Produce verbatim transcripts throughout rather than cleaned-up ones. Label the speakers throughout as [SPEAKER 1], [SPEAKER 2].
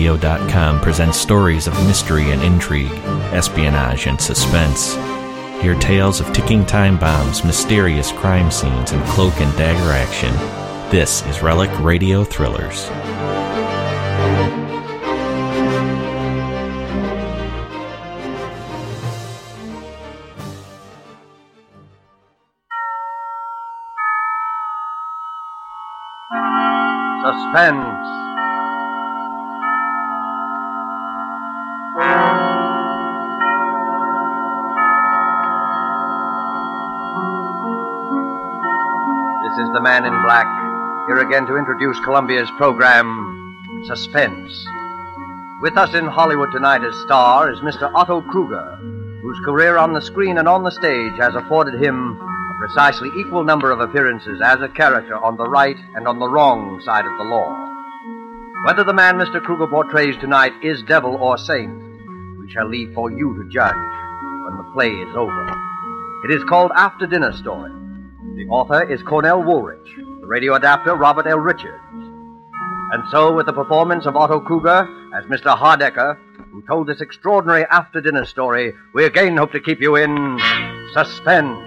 [SPEAKER 1] radio dot com presents stories of mystery and intrigue, espionage and suspense. Hear tales of ticking time bombs, mysterious crime scenes, and cloak and dagger action. This is Relic Radio Thrillers.
[SPEAKER 2] Suspense. This is the Man in Black, here again to introduce Columbia's program, Suspense. With us in Hollywood tonight as star is Mister Otto Kruger, whose career on the screen and on the stage has afforded him a precisely equal number of appearances as a character on the right and on the wrong side of the law. Whether the man Mister Kruger portrays tonight is devil or saint, we shall leave for you to judge when the play is over. It is called After Dinner Story. The author is Cornell Woolrich, the radio adapter Robert L. Richards. And so, with the performance of Otto Kruger as Mister Hardecker, who told this extraordinary after-dinner story, we again hope to keep you in suspense.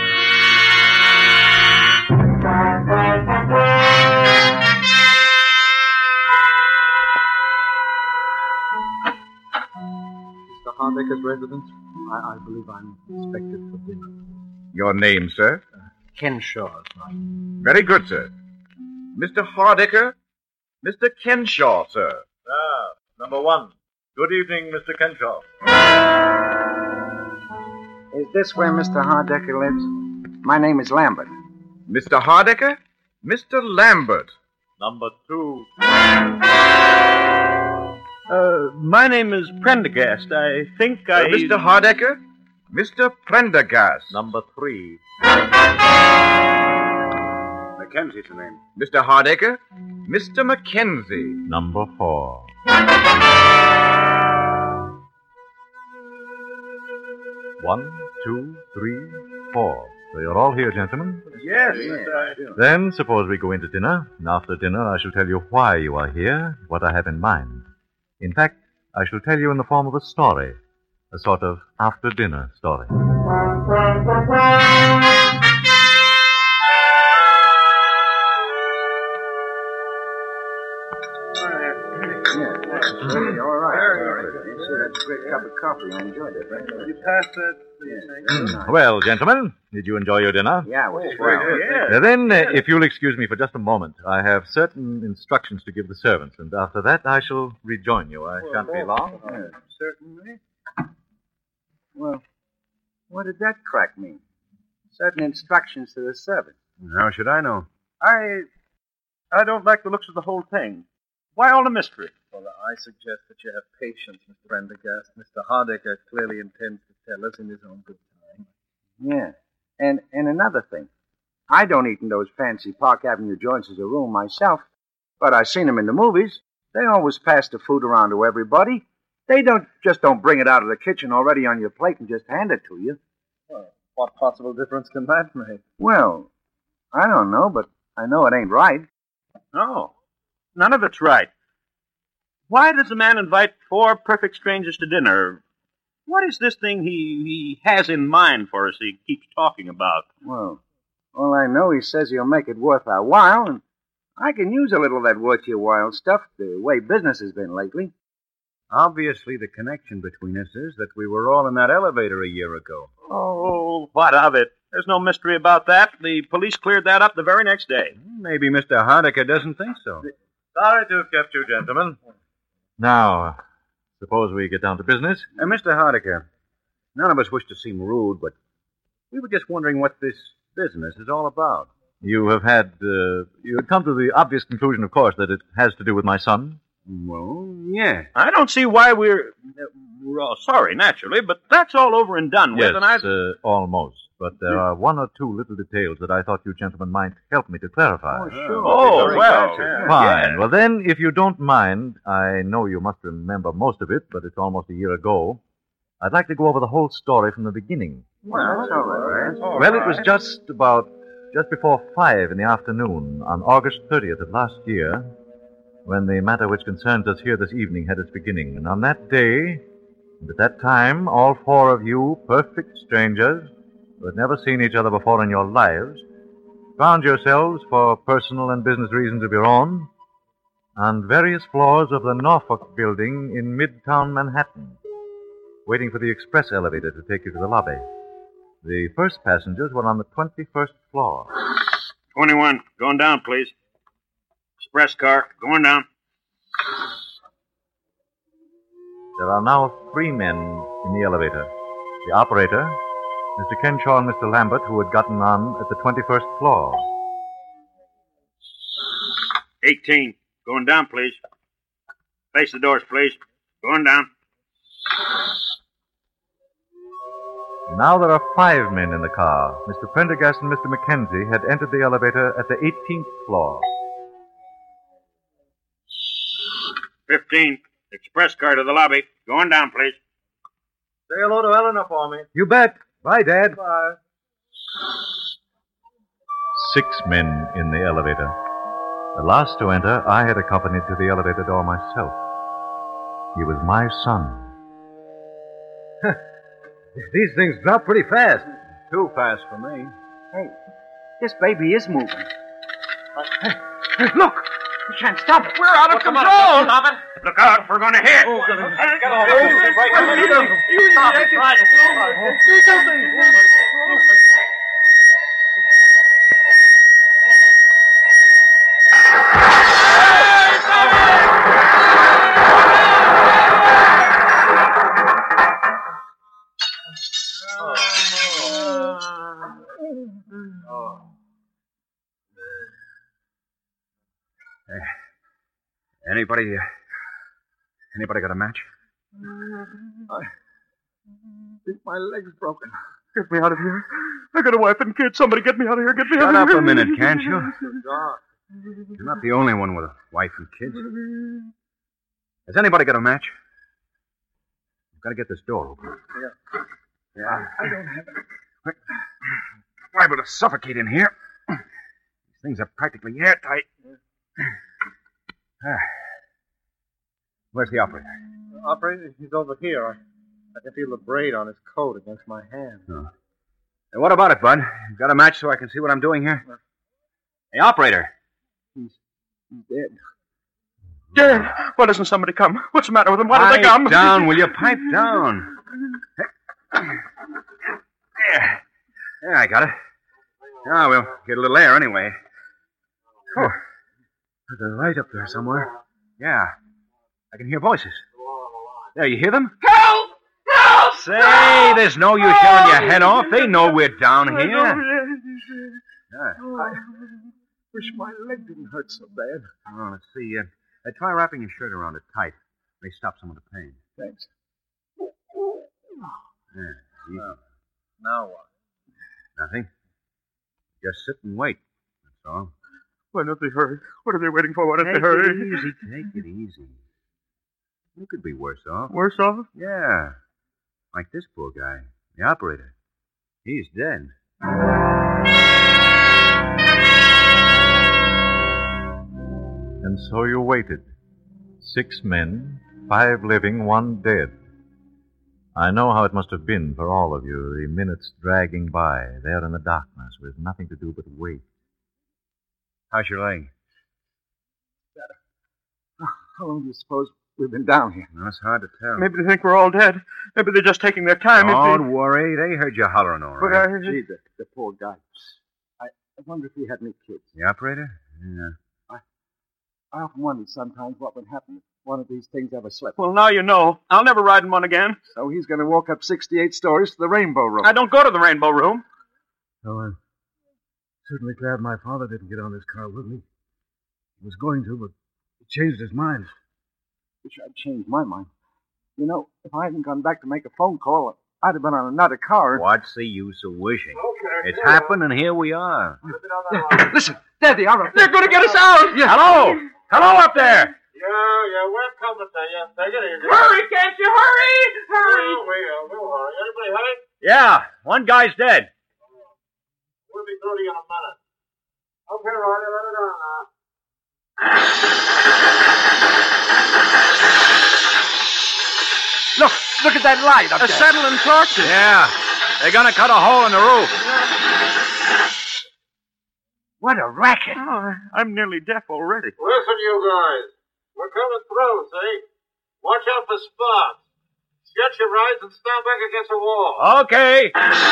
[SPEAKER 3] Mister Hardecker's residence? I, I believe I'm expected for dinner.
[SPEAKER 4] Your name, sir?
[SPEAKER 3] Uh, Kenshaw, sir.
[SPEAKER 4] Very good, sir. Mister Hardecker? Mister Kenshaw, sir.
[SPEAKER 5] Ah, number one. Good evening, Mister Kenshaw.
[SPEAKER 6] Is this where Mister Hardecker lives? My name is Lambert.
[SPEAKER 4] Mister Hardecker? Mister Lambert.
[SPEAKER 5] Number two.
[SPEAKER 7] Uh, my name is Prendergast. I think I...
[SPEAKER 4] Uh, Mister Hardecker? Mister Prendergast.
[SPEAKER 5] Number three.
[SPEAKER 3] Mackenzie's the name.
[SPEAKER 4] Mister Hardecker? Mister Mackenzie.
[SPEAKER 5] Number four. One, two, three, four. So you're all here, gentlemen?
[SPEAKER 7] Yes,
[SPEAKER 3] yes.
[SPEAKER 7] I...
[SPEAKER 5] Then suppose we go into dinner. And after dinner, I shall tell you why you are here, what I have in mind. In fact, I shall tell you in the form of a story. A sort of after-dinner story.
[SPEAKER 6] Really, all right. You see, that's a great cup of coffee. I enjoyed it, right?
[SPEAKER 7] You passed that, please.
[SPEAKER 5] Mm. Well, gentlemen, did you enjoy your dinner?
[SPEAKER 6] Yeah, it was swell.
[SPEAKER 7] Yeah.
[SPEAKER 5] Now then, uh, if you'll excuse me for just a moment, I have certain instructions to give the servants, and after that I shall rejoin you. I shan't be long.
[SPEAKER 6] Yeah, certainly. Well, what did that crack mean? Certain instructions to the servant.
[SPEAKER 3] How should I know?
[SPEAKER 7] I... I don't like the looks of the whole thing. Why all the mystery?
[SPEAKER 8] Well, I suggest that you have patience, Mister Prendergast. Mister Hardecker clearly intends to tell us in his own good time.
[SPEAKER 6] Yeah. And and another thing. I don't eat in those fancy Park Avenue joints as a rule myself, but I've seen them in the movies. They always pass the food around to everybody. They don't just don't bring it out of the kitchen already on your plate and just hand it to you.
[SPEAKER 8] Well, what possible difference can that make?
[SPEAKER 6] Well, I don't know, but I know it ain't right.
[SPEAKER 7] No. None of it's right. Why does the man invite four perfect strangers to dinner? What is this thing he, he has in mind for us he keeps talking about?
[SPEAKER 6] Well, all I know, he says he'll make it worth our while, and I can use a little of that worth your while stuff, the way business has been lately.
[SPEAKER 3] Obviously, the connection between us is that we were all in that elevator a year ago.
[SPEAKER 7] Oh, what of it? There's no mystery about that. The police cleared that up the very next day.
[SPEAKER 3] Maybe Mister Hardecker doesn't think so.
[SPEAKER 5] Sorry to have kept you, gentlemen. Now, uh, suppose we get down to business.
[SPEAKER 3] Uh, Mister Hardecker, none of us wish to seem rude, but we were just wondering what this business is all about.
[SPEAKER 5] You have had, uh, you have come to the obvious conclusion, of course, that it has to do with my son.
[SPEAKER 3] Well, yeah.
[SPEAKER 7] I don't see why we're... We're all sorry, naturally, but that's all over and done with,
[SPEAKER 5] Yes,
[SPEAKER 7] and I...
[SPEAKER 5] uh, almost. But there are one or two little details that I thought you gentlemen might help me to clarify.
[SPEAKER 6] Oh, sure.
[SPEAKER 7] Oh,
[SPEAKER 6] Very
[SPEAKER 7] well,
[SPEAKER 6] glad to.
[SPEAKER 5] Fine.
[SPEAKER 7] Yeah.
[SPEAKER 5] Well, then, if you don't mind, I know you must remember most of it, but it's almost a year ago. I'd like to go over the whole story from the beginning.
[SPEAKER 6] Well, that's all right. That's all
[SPEAKER 5] Well,
[SPEAKER 6] right.
[SPEAKER 5] it was just about, just before five in the afternoon on August thirtieth of last year, when the matter which concerns us here this evening had its beginning. And on that day, and at that time, all four of you, perfect strangers, who had never seen each other before in your lives, found yourselves, for personal and business reasons of your own, on various floors of the Norfolk building in Midtown Manhattan, waiting for the express elevator to take you to the lobby. The first passengers were on the twenty-first floor.
[SPEAKER 7] twenty-one, going down, please. Express car, going down.
[SPEAKER 5] There are now three men in the elevator. The operator, Mister Kenshaw and Mister Lambert, who had gotten on at the twenty-first floor.
[SPEAKER 7] eighteen, going down, please. Face the doors, please. Going down.
[SPEAKER 5] Now there are five men in the car. Mister Prendergast and Mister Mackenzie had entered the elevator at the eighteenth floor.
[SPEAKER 7] fifteen, express car to the lobby. Going down, please.
[SPEAKER 8] Say hello to Eleanor for me.
[SPEAKER 3] You bet. Bye, Dad.
[SPEAKER 8] Bye.
[SPEAKER 5] Six men in the elevator. The last to enter, I had accompanied to the elevator door myself. He was my son.
[SPEAKER 3] These things drop pretty fast. Too fast for me.
[SPEAKER 6] Hey, this baby is moving.
[SPEAKER 3] Hey, hey, look!
[SPEAKER 6] We can't stop it.
[SPEAKER 7] We're out of control! Stop it! Look out, we're going to hit!
[SPEAKER 8] Oh, God.
[SPEAKER 7] Get off!
[SPEAKER 8] Stop it! Do something!
[SPEAKER 3] Anybody, uh, anybody got a match?
[SPEAKER 8] I think my leg's broken. Get me out of here. I got a wife and kids. Somebody get me out of here. Get me
[SPEAKER 3] Shut
[SPEAKER 8] out of
[SPEAKER 3] up
[SPEAKER 8] here.
[SPEAKER 3] a minute, can't you?
[SPEAKER 8] God.
[SPEAKER 3] You're not the only one with a wife and kids. Has anybody got a match? You've got to get this door open.
[SPEAKER 8] Yeah.
[SPEAKER 3] Yeah.
[SPEAKER 8] I don't have it.
[SPEAKER 3] We're liable to suffocate in here. These things are practically airtight. Ah. Where's the operator?
[SPEAKER 8] The operator, he's over here. I, I can feel the braid on his coat against my hand.
[SPEAKER 3] Oh. Hey, what about it, Bud? You got a match so I can see what I'm doing here? Uh, hey, operator.
[SPEAKER 8] He's, he's dead. Dead? Why doesn't somebody come? What's the matter with him? Why don't they come?
[SPEAKER 3] Pipe down, will you? Pipe down. There. There, I got it. Now we'll get a little air anyway. Oh. There's a light up there somewhere. Yeah. I can hear voices. There, you hear them?
[SPEAKER 7] Help! Help!
[SPEAKER 3] Say, there's no use showing your head off. They know we're down here. Yeah.
[SPEAKER 8] I wish my leg didn't hurt so bad.
[SPEAKER 3] Oh, let's see. Uh, uh, try wrapping your shirt around it tight. May stop some of the pain.
[SPEAKER 8] Thanks.
[SPEAKER 3] Yeah, easy.
[SPEAKER 8] Now, now what?
[SPEAKER 3] Nothing. Just sit and wait. That's all.
[SPEAKER 8] Why don't they hurry? What are they waiting for? Why don't
[SPEAKER 3] Take
[SPEAKER 8] they hurry?
[SPEAKER 3] it easy. Take it easy. You could be worse off.
[SPEAKER 8] Worse off?
[SPEAKER 3] Yeah. Like this poor guy, the operator. He's dead.
[SPEAKER 5] And so you waited. Six men, five living, one dead. I know how it must have been for all of you, the minutes dragging by, there in the darkness, with nothing to do but wait.
[SPEAKER 3] How's your leg?
[SPEAKER 6] How long do you suppose we've been down here?
[SPEAKER 3] Well, it's hard to tell.
[SPEAKER 8] Maybe they think we're all dead. Maybe they're just taking their time.
[SPEAKER 3] Don't
[SPEAKER 8] they...
[SPEAKER 3] worry. They heard you hollering all
[SPEAKER 8] But
[SPEAKER 3] right.
[SPEAKER 8] I...
[SPEAKER 6] Gee, the, the poor guy. I, I wonder if he had any kids.
[SPEAKER 3] The operator? Yeah.
[SPEAKER 6] I often wondered sometimes what would happen if one of these things ever slipped.
[SPEAKER 8] Well, now you know. I'll never ride in one again.
[SPEAKER 6] So he's going to walk up sixty-eight stories to the Rainbow Room.
[SPEAKER 8] I don't go to the Rainbow Room.
[SPEAKER 9] Oh, I'm certainly glad my father didn't get on this car with me. He was going to, but he changed his mind.
[SPEAKER 6] Wish I'd changed my mind. You know, if I hadn't gone back to make a phone call, I'd have been on another car.
[SPEAKER 3] What's the use of wishing? Okay, it's happened, and here we are.
[SPEAKER 6] Yeah, listen, there they are.
[SPEAKER 8] They're going to get us out.
[SPEAKER 3] Yeah. Hello! Hello up there!
[SPEAKER 10] Yeah, yeah, we're coming to you. Take it easy.
[SPEAKER 7] Hurry, can't you? Hurry! Hurry!
[SPEAKER 10] Oh, we, uh, we'll hurry. Anybody hurry?
[SPEAKER 3] Yeah, one guy's dead.
[SPEAKER 10] We'll be through to you in a minute. Okay, Ronnie, let it on now.
[SPEAKER 6] Look, look at that light up there.
[SPEAKER 7] Acetylene torches.
[SPEAKER 3] Yeah. They're gonna cut a hole in the roof.
[SPEAKER 6] What a racket.
[SPEAKER 7] Oh, I'm nearly deaf already.
[SPEAKER 10] Listen, you guys. We're coming through, see? Watch out for spots. Get your rides and stand back against the wall.
[SPEAKER 3] Okay.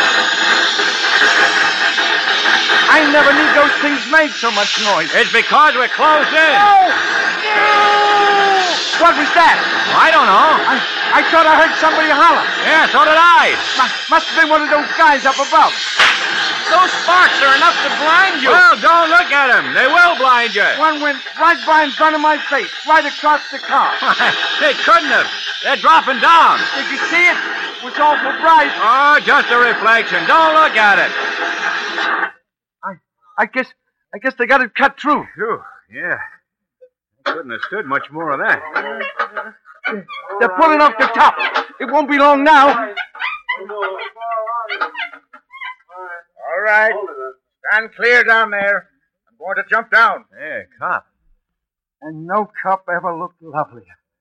[SPEAKER 6] I never knew those things made so much noise.
[SPEAKER 3] It's because we're closed in.
[SPEAKER 6] No! No! What was that?
[SPEAKER 3] I don't know.
[SPEAKER 6] I, I thought I heard somebody holler.
[SPEAKER 3] Yeah, so did I.
[SPEAKER 6] M- must have been one of those guys up above.
[SPEAKER 7] Those sparks are enough to blind you.
[SPEAKER 3] Well, don't look at them. They will blind you.
[SPEAKER 6] One went right by in front of my face, right across the car.
[SPEAKER 3] They couldn't have. They're dropping down.
[SPEAKER 6] Did you see it? It was awful bright.
[SPEAKER 3] Oh, just a reflection. Don't look at it.
[SPEAKER 6] I, I guess, I guess they got it cut through.
[SPEAKER 3] Phew, yeah. I couldn't have stood much more of that.
[SPEAKER 6] They're pulling off the top. It won't be long now.
[SPEAKER 3] All right. Stand clear down there. I'm going to jump down. Hey, cop.
[SPEAKER 6] And no cop ever looked lovelier.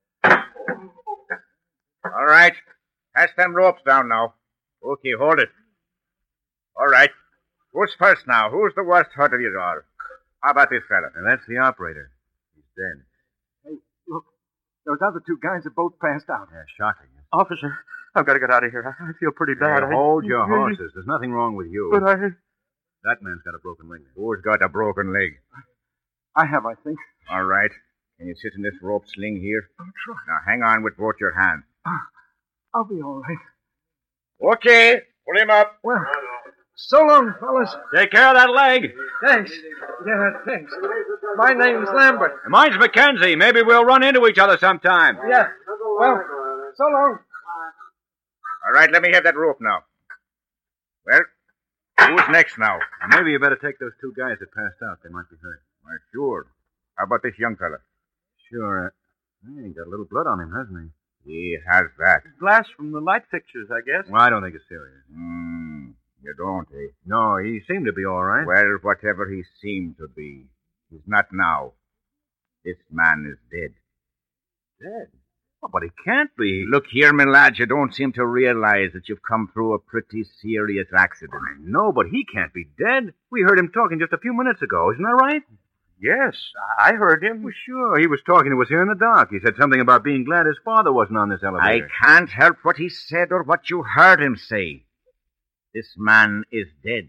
[SPEAKER 3] All right. Pass them ropes down now. Okay, hold it. All right. Who's first now? Who's the worst hurt of you all? How about this fella?
[SPEAKER 9] And that's the operator. He's dead.
[SPEAKER 6] Hey, look. Those other two guys have both passed out.
[SPEAKER 9] Yeah, shocking.
[SPEAKER 7] Officer, I've got to get out of here. I I feel pretty bad.
[SPEAKER 9] Hey,
[SPEAKER 7] I-
[SPEAKER 9] hold your horses. There's nothing wrong with you.
[SPEAKER 7] But I...
[SPEAKER 9] That man's got a broken leg.
[SPEAKER 3] Who's got a broken leg?
[SPEAKER 6] I have, I think.
[SPEAKER 3] All right. Can you sit in this rope sling here?
[SPEAKER 6] I'll try.
[SPEAKER 3] Now hang on with both your hands.
[SPEAKER 6] I'll be all right.
[SPEAKER 3] Okay. Pull him up.
[SPEAKER 6] Well, so long, fellas.
[SPEAKER 3] Take care of that leg.
[SPEAKER 6] Thanks. Yeah, thanks. My name's Lambert.
[SPEAKER 3] Mine's Mackenzie. Maybe we'll run into each other sometime.
[SPEAKER 6] Yeah. Well, so long.
[SPEAKER 3] All right, let me have that rope now. Well, who's next now?
[SPEAKER 9] Maybe you better take those two guys that passed out. They might be hurt.
[SPEAKER 3] Why, sure. How about this young fella?
[SPEAKER 9] Sure. Uh, he got a little blood on him, hasn't he?
[SPEAKER 3] He has that.
[SPEAKER 7] Glass from the light fixtures, I guess.
[SPEAKER 9] Well, I don't think it's serious.
[SPEAKER 3] Hmm. You don't, eh?
[SPEAKER 9] No, he seemed to be all right.
[SPEAKER 3] Well, whatever he seemed to be, he's not now. This man is dead.
[SPEAKER 9] Dead? Oh, but he can't be.
[SPEAKER 3] Look here, my lad, you don't seem to realize that you've come through a pretty serious accident.
[SPEAKER 9] No, but he can't be dead. We heard him talking just a few minutes ago. Isn't that right?
[SPEAKER 7] Yes, I heard him.
[SPEAKER 9] Well, sure. He was talking to us here in the dock. He said something about being glad his father wasn't on this
[SPEAKER 3] I
[SPEAKER 9] elevator.
[SPEAKER 3] can't help what he said or what you heard him say. This man is dead.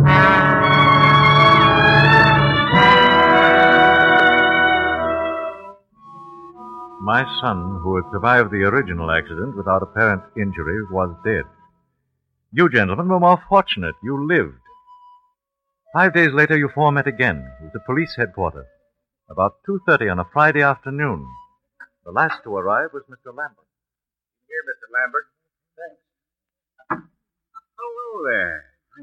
[SPEAKER 5] My son, who had survived the original accident without apparent injury, was dead. You gentlemen were more fortunate. You lived. Five days later, you four met again at the police headquarters, about two thirty on a Friday afternoon. The last to arrive was Mister Lambert.
[SPEAKER 3] Here, Mister Lambert. Thanks.
[SPEAKER 9] Hello there.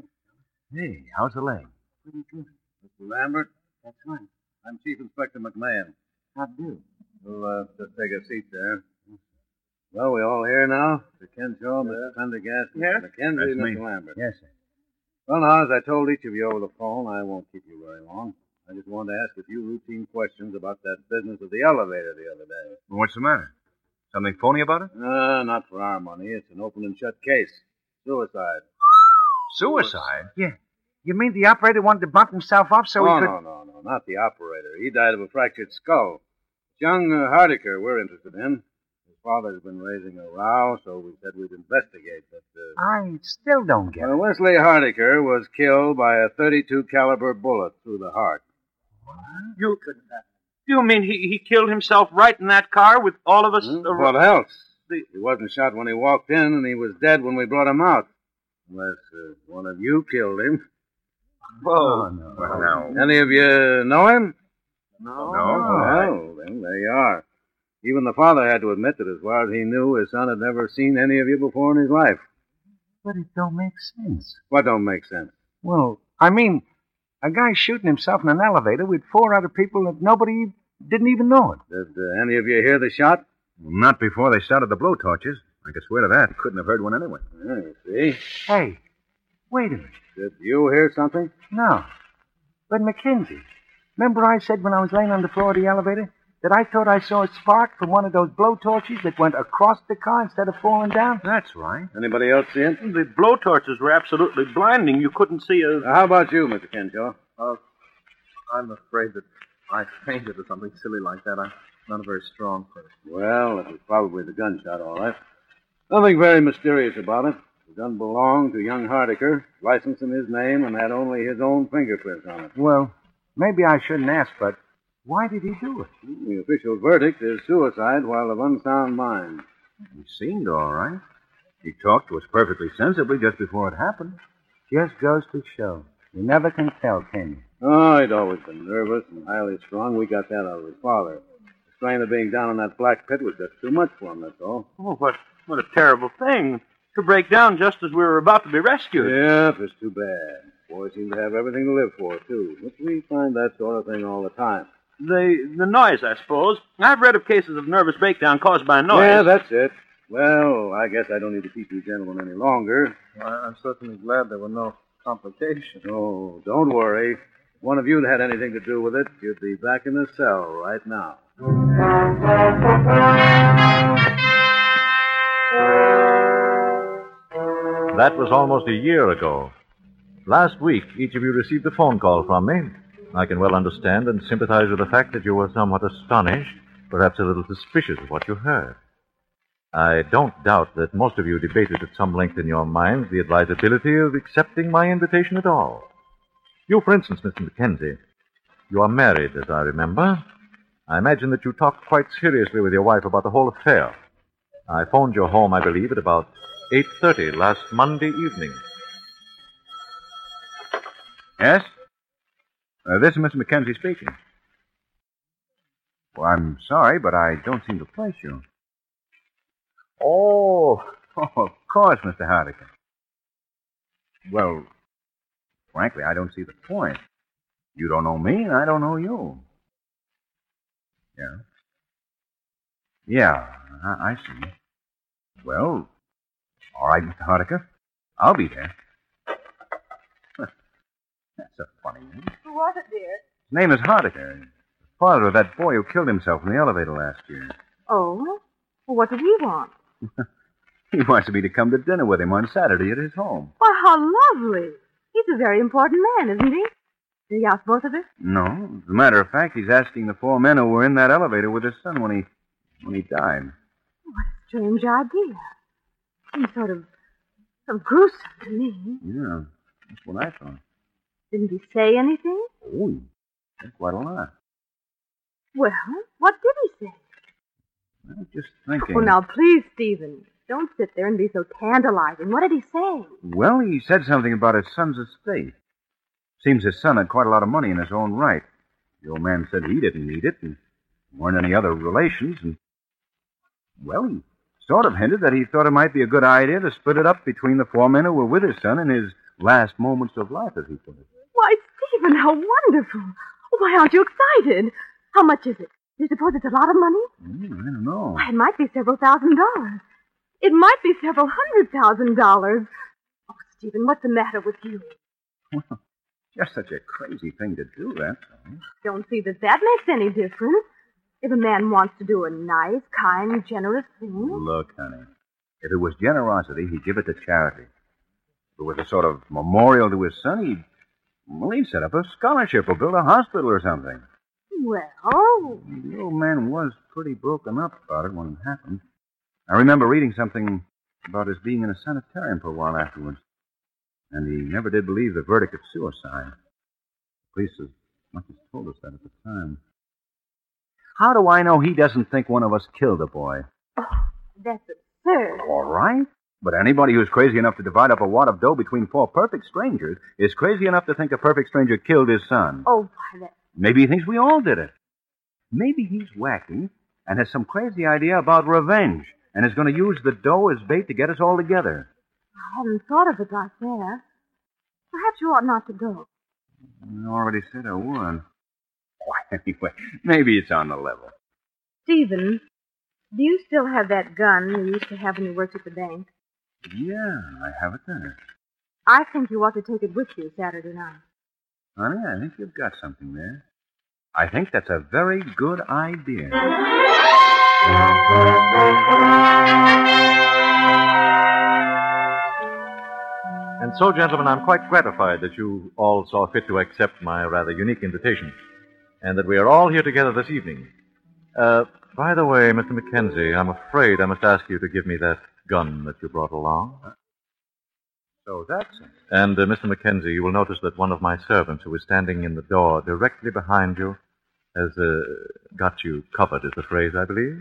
[SPEAKER 9] Hey, how's the leg?
[SPEAKER 6] Pretty good.
[SPEAKER 9] Mister Lambert?
[SPEAKER 6] That's right.
[SPEAKER 9] I'm Chief Inspector McMahon.
[SPEAKER 6] How do?
[SPEAKER 9] We'll uh, just take a seat there. Well, we all here now? Mister Kenshaw, Mister Pendergast,
[SPEAKER 6] Yes?
[SPEAKER 9] Mister McKenzie,
[SPEAKER 6] That's me.
[SPEAKER 9] Mister Lambert.
[SPEAKER 6] Yes, sir.
[SPEAKER 9] Well, now, as I told each of you over the phone, I won't keep you very long. I just wanted to ask a few routine questions about that business of the elevator the other day.
[SPEAKER 3] What's the matter? Something phony about it?
[SPEAKER 9] No, not for our money. It's an open and shut case. Suicide.
[SPEAKER 3] Suicide?
[SPEAKER 6] Yeah. You mean the operator wanted to bump himself up so
[SPEAKER 9] oh,
[SPEAKER 6] he could...
[SPEAKER 9] no, no, no, not the operator. He died of a fractured skull. Young uh, Hardiker we're interested in. His father's been raising a row, so we said we'd investigate. But uh,
[SPEAKER 6] I still don't get
[SPEAKER 9] well,
[SPEAKER 6] it.
[SPEAKER 9] Wesley Hardiker was killed by a thirty-two caliber bullet through the heart.
[SPEAKER 7] You you mean he, he killed himself right in that car with all of us?
[SPEAKER 9] Hmm?
[SPEAKER 7] ar-
[SPEAKER 9] What else?
[SPEAKER 7] The-
[SPEAKER 9] He wasn't shot when he walked in, and he was dead when we brought him out. Unless uh, one of you killed him.
[SPEAKER 6] Oh, no.
[SPEAKER 3] Well, now.
[SPEAKER 9] Any of you know him?
[SPEAKER 6] No.
[SPEAKER 9] Well, then there you are. Even the father had to admit that as far as he knew, his son had never seen any of you before in his life.
[SPEAKER 6] But it don't make sense.
[SPEAKER 9] What don't make sense?
[SPEAKER 6] Well, I mean, a guy shooting himself in an elevator with four other people that nobody didn't even know it.
[SPEAKER 9] Did uh, any of you hear the shot?
[SPEAKER 3] Not before they started the blowtorches. I could swear to that. Couldn't have heard one anyway.
[SPEAKER 9] Yeah, you see?
[SPEAKER 6] Hey, wait a minute.
[SPEAKER 9] Did you hear something?
[SPEAKER 6] No. But Mackenzie, Remember I said when I was laying on the floor of the elevator that I thought I saw a spark from one of those blowtorches that went across the car instead of falling down?
[SPEAKER 3] That's right.
[SPEAKER 9] Anybody else see it?
[SPEAKER 7] The blowtorches were absolutely blinding. You couldn't see a...
[SPEAKER 9] Uh, how about you, Mister Kenshaw?
[SPEAKER 8] Uh, I'm afraid that I fainted or something silly like that. I'm not a very strong person.
[SPEAKER 9] Well, it was probably the gunshot, all right. Nothing very mysterious about it. The gun belonged to young Hardiker, licensed in his name, and had only his own fingerprints on it.
[SPEAKER 6] Well, maybe I shouldn't ask, but why did he do it?
[SPEAKER 9] The official verdict is suicide while of unsound mind.
[SPEAKER 3] He seemed all right. He talked to us perfectly sensibly just before it happened.
[SPEAKER 6] Just goes to show. You never can tell, can you?
[SPEAKER 9] Oh, he'd always been nervous and highly strung. We got that out of his father. The strain of being down in that black pit was just too much for him, that's all.
[SPEAKER 7] Oh, what, what a terrible thing. To break down just as we were about to be rescued.
[SPEAKER 9] Yeah, it's too bad. Boys seem to have everything to live for, too. But we find that sort of thing all the time.
[SPEAKER 7] The the noise, I suppose. I've read of cases of nervous breakdown caused by noise.
[SPEAKER 9] Yeah, that's it. Well, I guess I don't need to keep you gentlemen any longer.
[SPEAKER 8] Well, I'm certainly glad there were no complications.
[SPEAKER 9] Oh, don't worry. If one of you had anything to do with it, you'd be back in the cell right now.
[SPEAKER 5] That was almost a year ago. Last week, each of you received a phone call from me. I can well understand and sympathize with the fact that you were somewhat astonished, perhaps a little suspicious of what you heard. I don't doubt that most of you debated at some length in your minds the advisability of accepting my invitation at all. You, for instance, Mister Mackenzie, you are married, as I remember. I imagine that you talked quite seriously with your wife about the whole affair. I phoned your home, I believe, at about eight thirty last Monday evening.
[SPEAKER 3] Yes? Uh, this is Mister Mackenzie speaking. Well, I'm sorry, but I don't seem to place you. Oh, oh of course, Mister Hardiker. Well, frankly, I don't see the point. You don't know me, and I don't know you. Yeah. Yeah, I, I see. Well, all right, Mister Hardiker. I'll be there. That's a funny name.
[SPEAKER 11] Who was it, dear?
[SPEAKER 3] His name is Hardiker. The father of that boy who killed himself in the elevator last year.
[SPEAKER 11] Oh? Well, what did he want?
[SPEAKER 3] He wants me to come to dinner with him on Saturday at his home.
[SPEAKER 11] Why, how lovely. He's a very important man, isn't he? Did he ask both of us?
[SPEAKER 3] No. As a matter of fact, he's asking the four men who were in that elevator with his son when he when he died.
[SPEAKER 11] What a strange idea. Seems sort of, sort of gruesome to me.
[SPEAKER 3] Yeah, that's what I thought.
[SPEAKER 11] Didn't he say anything?
[SPEAKER 3] Oh, he said quite a lot.
[SPEAKER 11] Well, what did he say?
[SPEAKER 3] I'm just thinking.
[SPEAKER 11] Oh, now, please, Stephen, don't sit there and be so tantalizing. What did he say?
[SPEAKER 3] Well, he said something about his son's estate. Seems his son had quite a lot of money in his own right. The old man said he didn't need it, and there weren't any other relations, and, well, he sort of hinted that he thought it might be a good idea to split it up between the four men who were with his son in his last moments of life, as he put it.
[SPEAKER 11] Why, Stephen, how wonderful. Why, aren't you excited? How much is it? Do you suppose it's a lot of money?
[SPEAKER 3] Mm, I don't know.
[SPEAKER 11] Why, it might be several thousand dollars. It might be several hundred thousand dollars. Oh, Stephen, what's the matter with you?
[SPEAKER 3] Well, just such a crazy thing to do, that's all.
[SPEAKER 11] Don't see that that makes any difference. If a man wants to do a nice, kind, generous thing...
[SPEAKER 3] Look, honey, if it was generosity, he'd give it to charity. If it was a sort of memorial to his son, he'd, well, he'd set up a scholarship or build a hospital or something.
[SPEAKER 11] Well...
[SPEAKER 3] The old man was pretty broken up about it when it happened. I remember reading something about his being in a sanitarium for a while afterwards. And he never did believe the verdict of suicide. The police as much as told us that at the time. How do I know he doesn't think one of us killed the boy?
[SPEAKER 11] Oh, that's absurd.
[SPEAKER 3] All right. But anybody who's crazy enough to divide up a wad of dough between four perfect strangers is crazy enough to think a perfect stranger killed his son.
[SPEAKER 11] Oh, why, that...
[SPEAKER 3] Maybe he thinks we all did it. Maybe he's wacky and has some crazy idea about revenge and is going to use the dough as bait to get us all together.
[SPEAKER 11] I hadn't thought of it like that. Perhaps you ought not to go.
[SPEAKER 3] I already said I would. Why, anyway, maybe it's on the level.
[SPEAKER 11] Stephen, do you still have that gun you used to have when you worked at the bank?
[SPEAKER 3] Yeah, I have it there.
[SPEAKER 11] I think you ought to take it with you Saturday night.
[SPEAKER 3] Honey, I think you've got something there. I think that's a very good idea.
[SPEAKER 5] And so, gentlemen, I'm quite gratified that you all saw fit to accept my rather unique invitation, and that we are all here together this evening. Uh, by the way, Mister Mackenzie, I'm afraid I must ask you to give me that gun that you brought along.
[SPEAKER 3] So that's it.
[SPEAKER 5] And, uh, Mister Mackenzie, you will notice that one of my servants who is standing in the door directly behind you has uh, got you covered, is the phrase, I believe.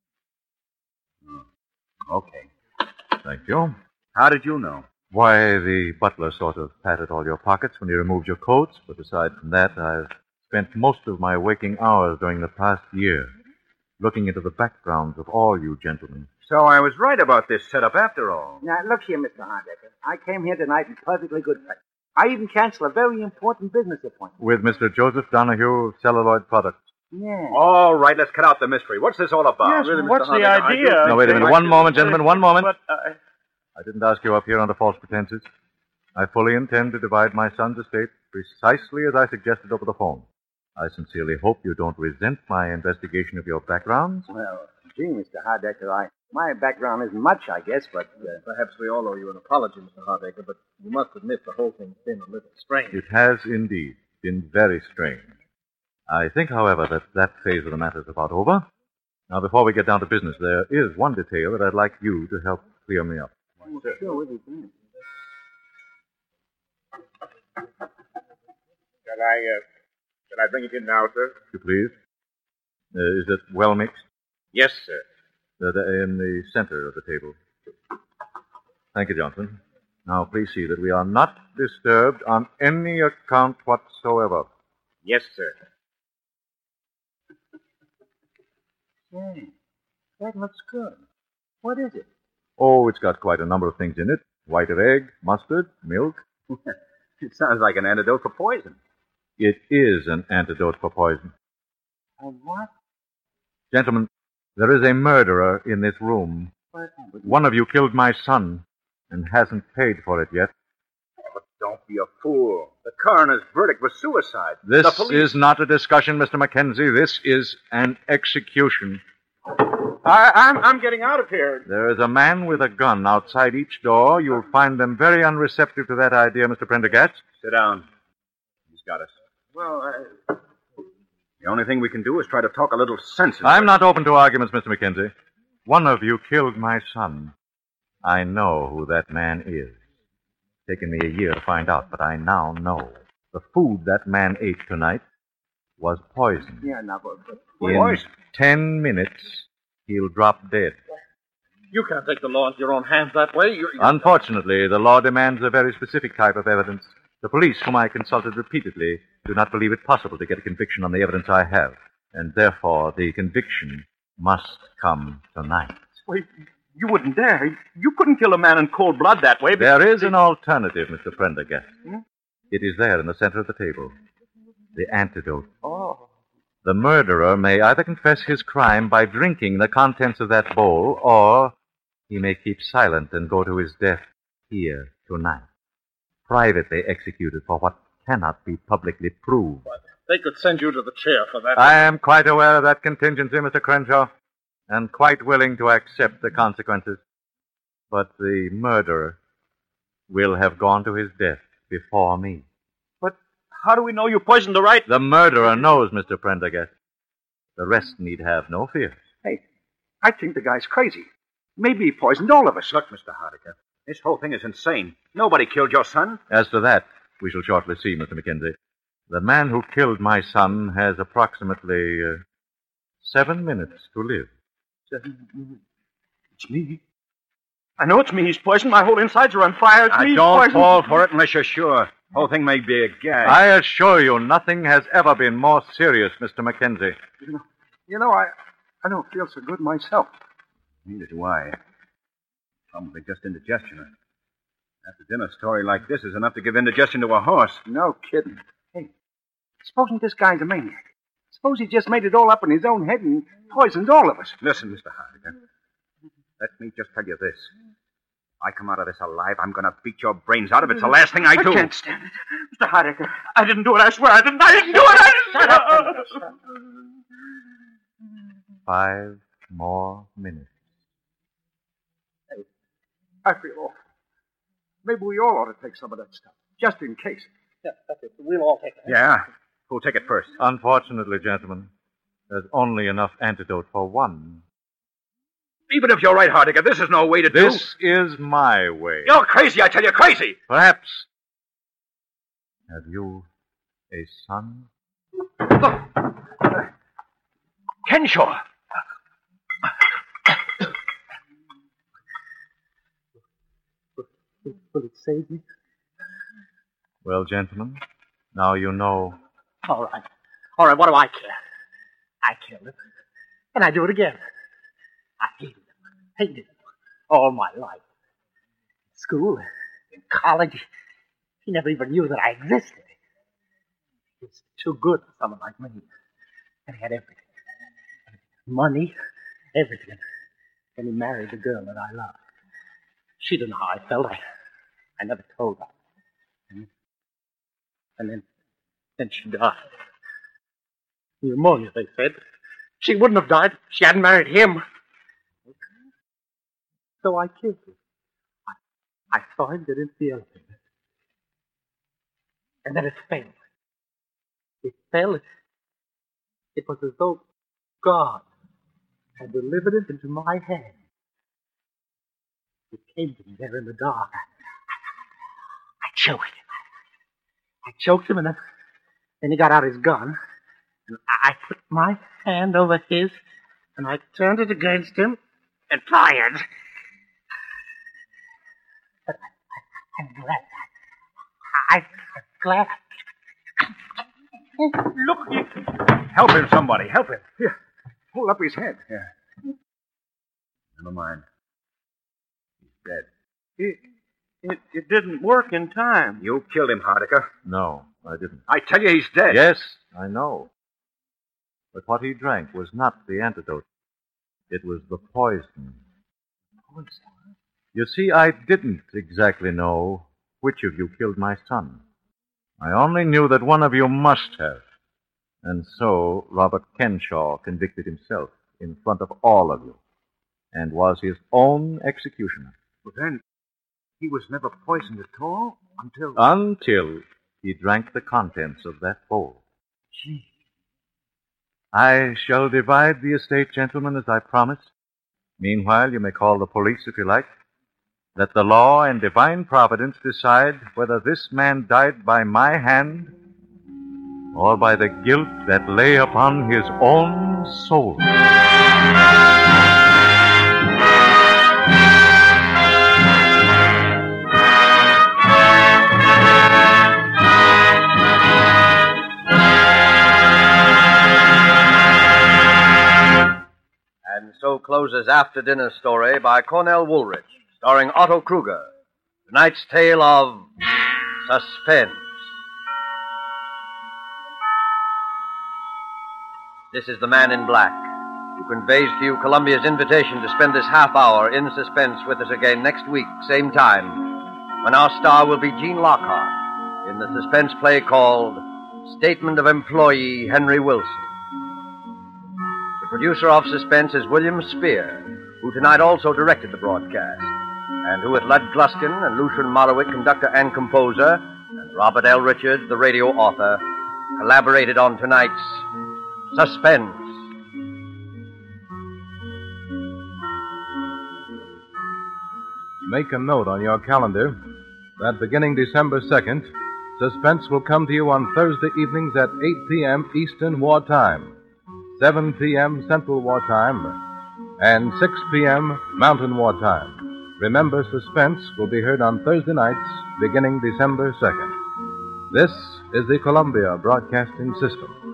[SPEAKER 3] Mm-hmm. Okay.
[SPEAKER 5] Thank you.
[SPEAKER 3] How did you know?
[SPEAKER 5] Why, the butler sort of patted all your pockets when you removed your coats, but aside from that, I've spent most of my waking hours during the past year looking into the backgrounds of all you gentlemen.
[SPEAKER 3] So I was right about this setup after all.
[SPEAKER 6] Now, look here, Mister Hardecker. I came here tonight in perfectly good faith. I even canceled a very important business appointment.
[SPEAKER 5] With Mister Joseph Donahue of Celluloid Products.
[SPEAKER 6] Yeah.
[SPEAKER 3] All right, let's cut out the mystery. What's this all about?
[SPEAKER 7] Yes,
[SPEAKER 3] Really,
[SPEAKER 7] what's
[SPEAKER 3] Mister
[SPEAKER 7] the
[SPEAKER 3] Hardigan, I
[SPEAKER 7] idea?
[SPEAKER 3] do
[SPEAKER 5] No, wait a minute. One moment, gentlemen, one moment.
[SPEAKER 7] But, uh,
[SPEAKER 5] I didn't ask you up here under false pretenses. I fully intend to divide my son's estate precisely as I suggested over the phone. I sincerely hope you don't resent my investigation of your backgrounds.
[SPEAKER 6] Well, gee, Mister Hardecker, I, my background isn't much, I guess, but... Uh,
[SPEAKER 10] Perhaps we all owe you an apology, Mister Hardacre, but you must admit the whole thing's been a little strange.
[SPEAKER 5] It has indeed been very strange. I think, however, that that phase of the matter is about over. Now, before we get down to business, there is one detail that I'd like you to help clear me up.
[SPEAKER 6] oh, sure, what do you think?
[SPEAKER 4] Shall I, uh, shall I bring it in now, sir?
[SPEAKER 5] If you please. Uh, is it well mixed?
[SPEAKER 4] Yes, sir.
[SPEAKER 5] Uh, the- in the center of the table. Thank you, Johnson. Now, please see that we are not disturbed on any account whatsoever.
[SPEAKER 4] Yes, sir.
[SPEAKER 6] Say, that looks good. What is it?
[SPEAKER 5] Oh, it's got quite a number of things in it. White of egg, mustard, milk.
[SPEAKER 3] It sounds like an antidote for poison.
[SPEAKER 5] It is an antidote for poison.
[SPEAKER 6] A what?
[SPEAKER 5] Gentlemen, there is a murderer in this room.
[SPEAKER 6] What?
[SPEAKER 5] One of you killed my son and hasn't paid for it yet.
[SPEAKER 3] But don't be a fool. The coroner's verdict was suicide.
[SPEAKER 5] This
[SPEAKER 3] the police...
[SPEAKER 5] is not a discussion, Mister Mackenzie. This is an execution.
[SPEAKER 7] I, I'm, I'm getting out of here.
[SPEAKER 5] There is a man with a gun outside each door. You'll find them very unreceptive to that idea, Mister Prendergast.
[SPEAKER 3] Sit down. He's got us.
[SPEAKER 6] Well, uh,
[SPEAKER 3] The only thing we can do is try to talk a little sense into
[SPEAKER 5] I'm
[SPEAKER 3] it.
[SPEAKER 5] not open to arguments, Mister Mackenzie. One of you killed my son. I know who that man is. It's taken me a year to find out, but I now know. The food that man ate tonight was poison.
[SPEAKER 6] yeah, no, but... but
[SPEAKER 5] In
[SPEAKER 3] Poison?
[SPEAKER 5] ten minutes, he'll drop dead.
[SPEAKER 10] You can't take the law into your own hands that way. You're, you're...
[SPEAKER 5] Unfortunately, the law demands a very specific type of evidence. The police, whom I consulted repeatedly, do not believe it possible to get a conviction on the evidence I have. And therefore, the conviction must come tonight.
[SPEAKER 7] Wait, you wouldn't dare. You couldn't kill a man in cold blood that way.
[SPEAKER 5] There is an alternative, Mister Prendergast.
[SPEAKER 7] Hmm?
[SPEAKER 5] It is there in the center of the table. The antidote.
[SPEAKER 7] Oh.
[SPEAKER 5] The murderer may either confess his crime by drinking the contents of that bowl, or he may keep silent and go to his death here tonight. Privately executed for what cannot be publicly proved.
[SPEAKER 10] They could send you to the chair for that.
[SPEAKER 5] I am quite aware of that contingency, Mister Crenshaw, and quite willing to accept the consequences. But the murderer will have gone to his death before me.
[SPEAKER 7] But how do we know you poisoned the right...
[SPEAKER 5] The murderer knows, Mister Prendergast. The rest need have no fear.
[SPEAKER 6] Hey, I think the guy's crazy. Maybe he poisoned all of us.
[SPEAKER 3] Look, Mister Hardiker, this whole thing is insane. Nobody killed your son.
[SPEAKER 5] As to that, we shall shortly see, Mister Mackenzie. The man who killed my son has approximately uh, seven minutes to live.
[SPEAKER 7] It's me. I know it's me he's poisoned. My whole insides are on fire. It's
[SPEAKER 3] Now,
[SPEAKER 7] me he's
[SPEAKER 3] don't
[SPEAKER 7] poisoned.
[SPEAKER 3] fall for it unless you're sure. The whole thing may be a gag.
[SPEAKER 5] I assure you, nothing has ever been more serious, Mister Mackenzie.
[SPEAKER 6] You know, you know I, I don't feel so good myself.
[SPEAKER 3] Neither do I. Probably just indigestion. After dinner, a story like this is enough to give indigestion to a horse.
[SPEAKER 6] No kidding. Hey, supposing this guy's a maniac. Suppose he just made it all up in his own head and poisoned all of us.
[SPEAKER 3] Listen, Mister Hardigan. Let me just tell you this. If I come out of this alive, I'm going to beat your brains out if it's the last thing I do.
[SPEAKER 6] I can't stand it.
[SPEAKER 8] Mister Hardiker, I didn't do it. I swear I didn't. I didn't do it. I didn't
[SPEAKER 6] Shut up. Shut up.
[SPEAKER 5] Five more minutes.
[SPEAKER 8] I feel awful. Maybe we all ought to take some of that stuff, just in case.
[SPEAKER 6] Yeah, that's it. We'll all take it.
[SPEAKER 3] Yeah. Who'll take it first?
[SPEAKER 5] Unfortunately, gentlemen, there's only enough antidote for one.
[SPEAKER 3] Even if you're right, Hardiker, this is no way to do...
[SPEAKER 5] This is my way.
[SPEAKER 3] You're crazy, I tell you, crazy!
[SPEAKER 5] Perhaps. Have you a son?
[SPEAKER 3] Look! Kenshaw!
[SPEAKER 6] Will it save me?
[SPEAKER 5] Well, gentlemen, now you know.
[SPEAKER 6] All right. All right, what do I care? I killed him. And I do it again. I hated him. Hated him. All my life. In school, in college, he never even knew that I existed. He was too good for someone like me. And he had everything. Money, everything. And he married the girl that I loved. She didn't know how I felt. I, I never told her. And, and then, then she died. Pneumonia, they said. She wouldn't have died if she hadn't married him. So I killed him. I, I saw him get into the elevator. And then it fell. It fell. It, it was as though God had delivered it into my hand. It came to me there in the dark. I, I choked him. I choked him, and then, then he got out his gun. And I put my hand over his, and I turned it against him and fired. But I, I'm glad. I, I'm glad. Look.
[SPEAKER 3] Help him, somebody. Help him.
[SPEAKER 8] Here. Hold up his head.
[SPEAKER 3] Yeah. Never mind. He's dead.
[SPEAKER 7] It, it, it didn't work in time.
[SPEAKER 3] You killed him, Hardiker.
[SPEAKER 5] No, I didn't.
[SPEAKER 3] I tell you, he's dead.
[SPEAKER 5] Yes, I know. But what he drank was not the antidote. It was the poison. Poison? You see, I didn't exactly know which of you killed my son. I only knew that one of you must have. And so Robert Kenshaw convicted himself in front of all of you and was his own executioner.
[SPEAKER 3] But then, he was never poisoned at all until...
[SPEAKER 5] Until he drank the contents of that bowl.
[SPEAKER 6] Gee.
[SPEAKER 5] I shall divide the estate, gentlemen, as I promised. Meanwhile, you may call the police if you like. Let the law and divine providence decide whether this man died by my hand or by the guilt that lay upon his own soul.
[SPEAKER 2] And so closes After Dinner Story by Cornell Woolrich, starring Otto Kruger. Tonight's tale of suspense. This is the Man in Black, who conveys to you Columbia's invitation to spend this half hour in suspense with us again next week, same time, when our star will be Gene Lockhart in the suspense play called Statement of Employee Henry Wilson. The producer of Suspense is William Spear, who tonight also directed the broadcast, and who with Lud Gluskin and Lucian Morawick, conductor and composer, and Robert L. Richards, the radio author, collaborated on tonight's Suspense.
[SPEAKER 12] Make a note on your calendar that beginning December second, Suspense will come to you on Thursday evenings at eight p.m. Eastern Wartime, seven p.m. Central Wartime, and six p.m. Mountain Wartime. Remember, Suspense will be heard on Thursday nights beginning December second. This is the Columbia Broadcasting System.